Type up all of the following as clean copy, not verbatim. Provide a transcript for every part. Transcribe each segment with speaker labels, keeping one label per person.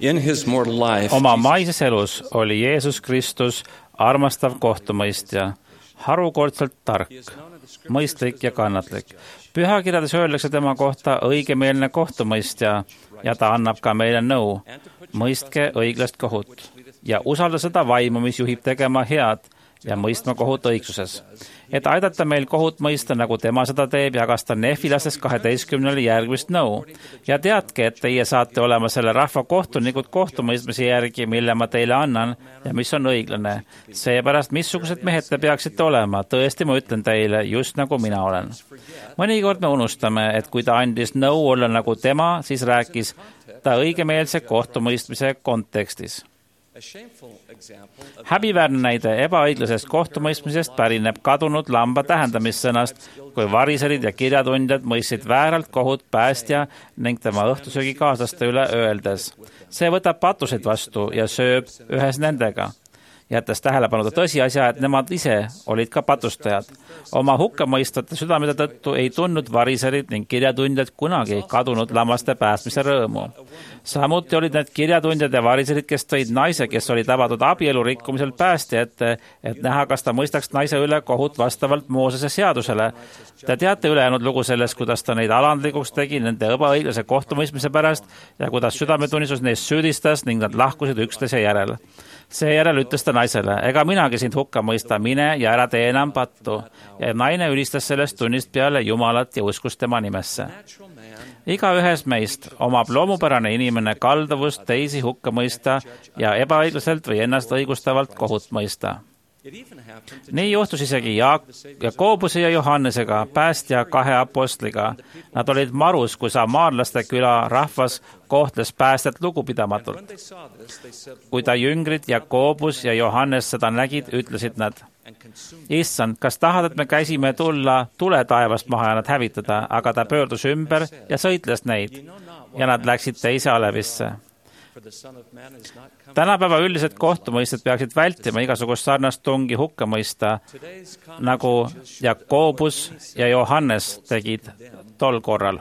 Speaker 1: In his mortal life,
Speaker 2: Oma maises elus oli Jeesus Kristus armastav kohtumõistja, harukordselt tark, mõistlik ja kannatlik. Pühakirjades öeldakse tema kohta õigemeelne kohtumõistja ja ta annab ka meile nõu. Mõistke õiglast kohut ja usalda seda vaimu, mis juhib tegema head ja mõistma kohut õigsuses. Et aidata meil kohut mõista, nagu tema seda teeb, jagas ta Nefilastes 12 järgmist nõu. Ja teadke, et teie saate olema selle rahva kohtunikud kohtumõistmise järgi, mille ma teile annan ja mis on õiglane. Seepärast, missugused mehed te peaksite olema, tõesti ma ütlen teile, just nagu mina olen. Mõnikord me unustame, et kui ta andis nõu olla nagu tema, siis rääkis ta õigemeelse kohtumõistmise kontekstis. Häbiväärne näide ebaõiglasest kohtumõistmisest pärineb kadunud lamba tähendamissõnast, kui variserid ja kirjatundjad mõistsid vääralt kohut päästja ning tema õhtusöögi kaaslaste üle öeldes. See võtab patuseid vastu ja sööb ühes nendega, jättes tähelepanuta tõsiasja, et nemad ise olid ka patustajad. Oma hukkamõistvate südamete tõttu ei tundnud variserid ning kirjatundjad kunagi kadunud lammaste päästmise rõõmu. Samuti olid need kirjatundjad ja variserid, kes tõid naise, kes oli tabatud abielu rikkumisel päästja ette, et näha, kas ta mõistaks naise üle kohut vastavalt Moosese seadusele. Te teate ülejäänud lugu sellest, kuidas ta neid alandlikuks tegi nende ebaõiglase kohtumõistmise pärast ja kuidas südametunnistus neist süüdistas ning nad lahkusid üksteise järel. Seejärel ütles ta naisele, ega minagi sind hukka mõista, mine ja ära tee enam pattu. Ja naine ülistas sellest tunnist peale Jumalat ja uskus tema nimesse. Igaühes meist omab loomupärane inimene kalduvust teisi hukka mõista ja ebaõiglaselt või ennast õigustavalt kohut mõista. Nii juhtus isegi Jakobuse ja Johannesega, päästja 2 apostliga. Nad olid marus, kui samaarlaste küla rahvas kohtles päästjat lugupidamatult. Kui ta jüngrid Jakobus ja Johannes seda nägid, ütlesid nad, Issand, kas tahad, et me käisime tulla tule taevast maha ja nad hävitada, aga ta pöördus ümber ja sõitles neid ja nad läksid teise alevisse. Tänapäeva üldised kohtumõisted peaksid vältima igasugust sarnast tungi hukka mõista, nagu Jakobus ja Johannes tegid tol korral.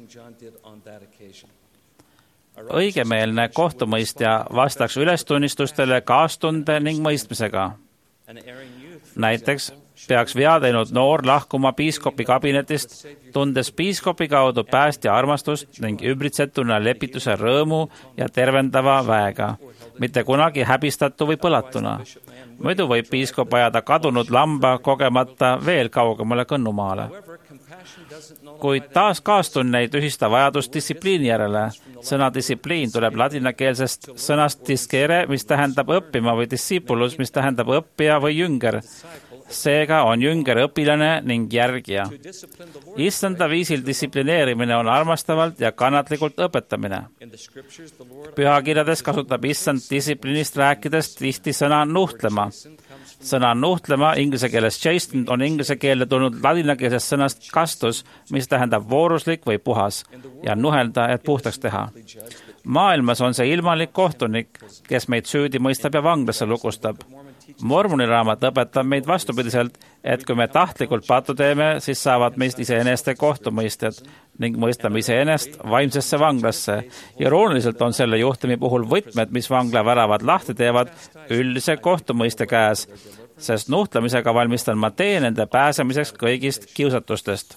Speaker 2: Õigemeelne kohtumõistja vastaks ülestunnistustele kaastunde ning mõistmisega. Näiteks peaks vea teinud noor lahkuma piiskopi kabinetist, tundes piiskopi kaudu päästja armastust ning ümbritsetuna lepituse rõõmu ja tervendava väega, mitte kunagi häbistatu või põlatuna. Muidu võib piiskop ajada kadunud lamba kogemata veel kaugemale kõnnumaale. Kuid taas kaastunne ei tühista vajadust distsipliini järele. Sõna distsipliin tuleb ladinakeelsest sõnast discere, mis tähendab õppima, või discipulus, mis tähendab õppija või jünger. Seega on jünger õpilane ning järgija. Issanda viisil distsiplineerimine on armastavalt ja kannatlikult õpetamine. Pühakirjades kasutab issand distsiplinist rääkides tihti sõna nuhtlema. Sõna nuhtlema, inglise keeles chastened, on inglise keelde tulnud ladinakeelsest sõnast kastus, mis tähendab vooruslik või puhas, ja nuhelda, et puhtaks teha. Maailmas on see ilmalik kohtunik, kes meid süüdi mõistab ja vanglasse lukustab. Mormoni raamat õpetab meid vastupidiselt, et kui me tahtlikult pattu teeme, siis saavad meist iseeneste kohtumõistjad ning mõistame iseenest vaimsesse vanglasse. Irooniliselt on selle juhtumi puhul võtmed, mis vangla väravad lahti teevad, üldise kohtumõiste käes, sest nuhtlemisega valmistan ma tee nende pääsemiseks kõigist kiusatustest.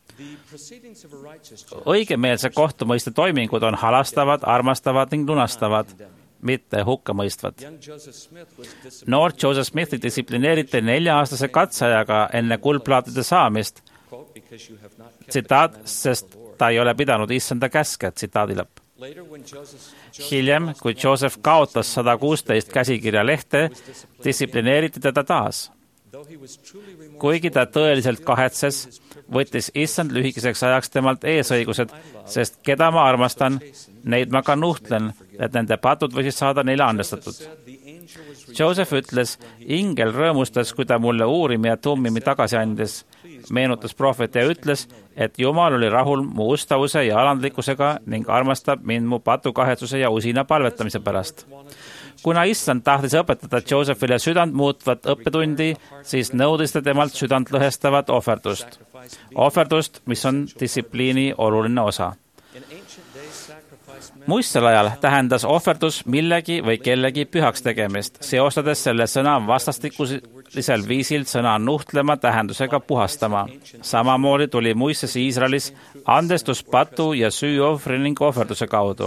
Speaker 2: Õigemeelse kohtumõiste toimingud on halastavad, armastavad ning lunastavad, mitte hukkamõistvad. Noor Joseph Smithi distsiplineeriti 4-aastase katseajaga enne kuldplaatide saamist. Tsitaat, sest ta ei ole pidanud issanda käske, tsitaadi lõpp. Hiljem, kui Joseph kaotas 116 käsikirja lehte, distsiplineeriti teda taas. Kuigi ta tõeliselt kahetses, võttis issand lühikeseks ajaks temalt eesõigused, sest keda ma armastan, neid ma ka nuhtlen, et nende patud võisid saada neile andestatud. Joseph ütles, ingel rõõmustas, kui ta mulle uurimi ja tummimi tagasi andis. Meenutas prohvet ja ütles, et Jumal oli rahul mu ustavuse ja alandlikkusega ning armastab mind mu patukahetsuse ja usina palvetamise pärast. Kuna issand tahtis õpetada Josephile südant muutvat õppetundi, siis nõudis ta temalt südant lõhestavat ohverdust. Ohverdust, mis on distsipliini oluline osa. Muistsel ajal tähendas ohverdus millegi või kellegi pühaks tegemist, seostades selle sõna vastastikulisel viisil sõna nuhtlema tähendusega puhastama. Samamoodi tuli muistes Iisraelis andestus patu ja süüohvri ning ohverduse kaudu.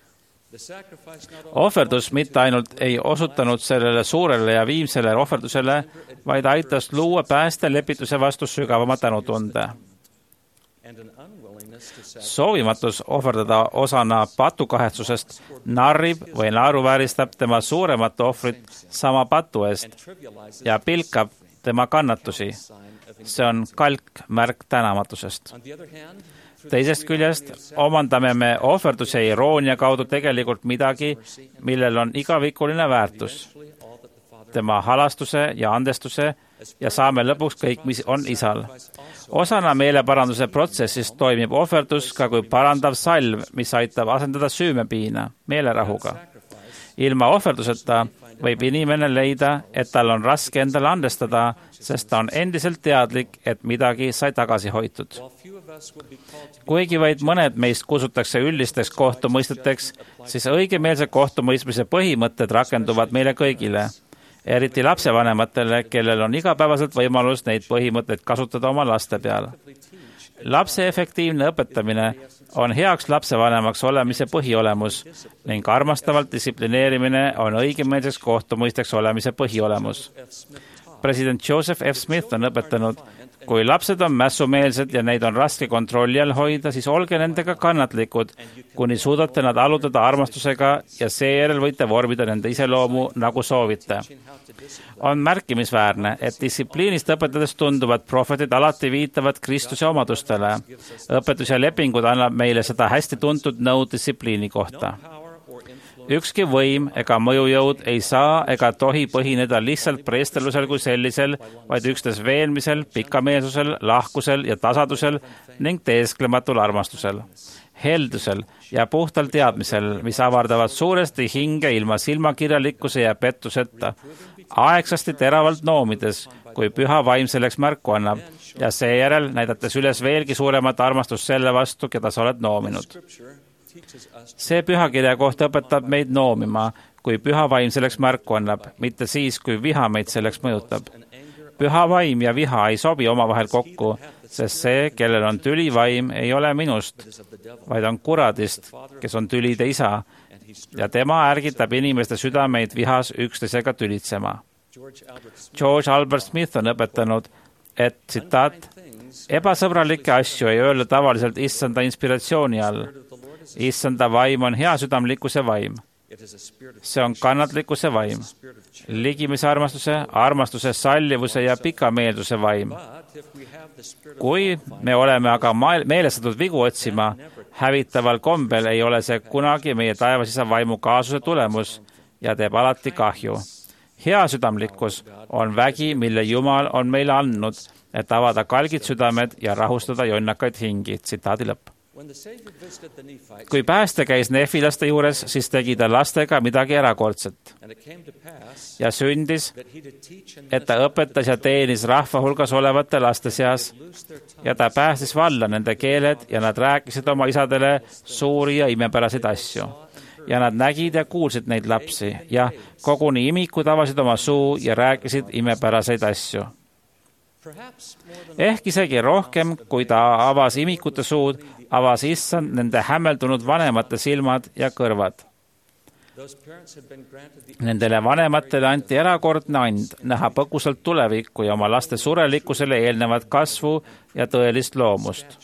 Speaker 2: Ohverdus mitte ainult ei osutanud sellele suurele ja viimsele ohverdusele, vaid aitas luua pääste lepituse vastu sügavama tänutunde. Soovimatus ohverdada osana patukahetsusest narrib või naeruvääristab tema suuremat ohvrit sama patu eest ja pilkab tema kannatusi. See on kalk märk tänamatusest. Teisest küljest omandame me ohverduse iroonia kaudu tegelikult midagi, millel on igavikuline väärtus, tema halastuse ja andestuse ja saame lõpuks kõik, mis on Isal. Osana meeleparanduse protsessist toimib ohverdus ka kui parandav salv, mis aitab asendada süümepiina meelerahuga. Ilma ohverduseta võib inimene leida, et tal on raske endale andestada, sest ta on endiselt teadlik, et midagi sai tagasi hoitud. Kuigi vaid mõned meist kutsutakse üldisteks kohtumõisteteks, siis õigemeelse kohtumõistmise põhimõtted rakenduvad meile kõigile, eriti lapsevanematele, kellel on igapäevaselt võimalus neid põhimõtteid kasutada oma laste peal. Lapse efektiivne õpetamine on heaks lapsevanemaks olemise põhiolemus ning armastavalt distsiplineerimine on õigemeelseks kohtumõisteks olemise põhiolemus. President Joseph F. Smith on õpetanud, kui lapsed on mässumeelsed ja neid on raske kontrolli all hoida, siis olge nendega kannatlikud, kuni suudate nad allutada armastusega ja seejärel võite vormida nende iseloomu, nagu soovite. On märkimisväärne, et distsipliinist õpetades tunduvad prohvetid alati viitavad Kristuse omadustele. Õpetus ja lepingud annab meile seda hästi tuntud nõu distsipliini kohta. Ükski võim ega mõjujõud ei saa ega tohi põhineda lihtsalt preestelusel kui sellisel, vaid üksnes veenmisel, pikameelsusel, lahkusel ja tasadusel ning teesklematul armastusel, heldusel ja puhtal teadmisel, mis avardavad suuresti hinge ilma silmakirjalikkuse ja pettuseta, aegsasti teravalt noomides, kui püha vaim selleks märku annab ja seejärel näidates üles veelgi suuremat armastust selle vastu, keda sa oled noominud. See pühakirja kohta õpetab meid noomima, kui püha vaim selleks märku annab, mitte siis, kui viha meid selleks mõjutab. Püha vaim ja viha ei sobi omavahel kokku, sest see, kellel on tüli vaim, ei ole minust, vaid on kuradist, kes on tülide isa, ja tema ärgitab inimeste südameid vihas üksteisega tülitsema. George Albert Smith on õpetanud, et tsitaat, ebasõbralikke asju ei öelda tavaliselt issanda inspiratsiooni all. Issanda vaim on heasüdamlikkuse vaim. See on kannatlikkuse vaim, ligimise armastuse, sallivuse ja pikameelsuse vaim. Kui me oleme aga meelestatud vigu otsima, hävitaval kombel ei ole see kunagi meie taevasisa vaimu kaasuse tulemus ja teeb alati kahju. Heasüdamlikkus on vägi, mille Jumal on meile andnud, et avada kalgid südamed ja rahustada jonnakaid hingi. Tsitaadi lõpp. Kui pääste käis nefilaste juures, siis tegi ta lastega midagi erakordset. Ja sündis, et ta õpetas ja teenis rahva hulgas olevate laste seas ja ta päästis valla nende keeled ja nad rääkisid oma isadele suuri ja imepäraseid asju. Ja nad nägid ja kuulsid neid lapsi ja koguni imikud avasid oma suu ja rääkisid imepäraseid asju. Ehk isegi rohkem, kui ta avas imikute suud, avas issand nende hämmeldunud vanemate silmad ja kõrvad. Nendele vanematele anti erakordne and näha põgusalt tulevikku ja oma laste surelikkusele eelnevat kasvu ja tõelist loomust.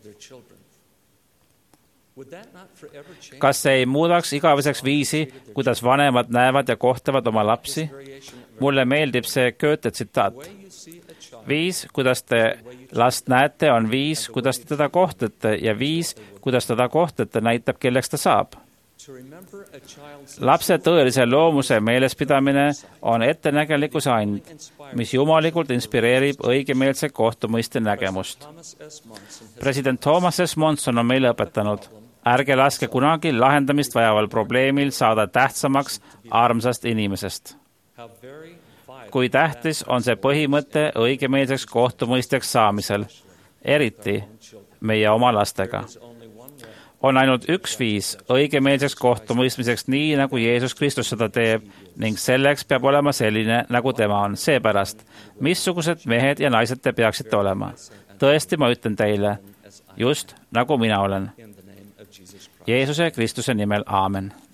Speaker 2: Kas see ei muudaks igaveseks viisi, kuidas vanemad näevad ja kohtavad oma lapsi? Mulle meeldib see Goethe tsitaat. Viis, kuidas te last näete, on viis, kuidas te teda kohtate ja viis, kuidas teda kohtate, näitab, kelleks ta saab. Lapse tõelise loomuse meelespidamine on ettenägelikkuse and, mis jumalikult inspireerib õigemeelse kohtumõiste nägemust. President Thomas S. Monson on meile õpetanud, ärge laske kunagi lahendamist vajaval probleemil saada tähtsamaks armsast inimesest. Kui tähtis on see põhimõte õigemeelseks kohtumõistjaks saamisel, eriti meie oma lastega. On ainult üks viis õigemeelseks kohtumõistmiseks, nii nagu Jeesus Kristus seda teeb, ning selleks peab olema selline, nagu tema on. Seepärast, missugused mehed ja naised te peaksite olema? Tõesti, ma ütlen teile, just nagu mina olen. Jeesuse Kristuse nimel, aamen.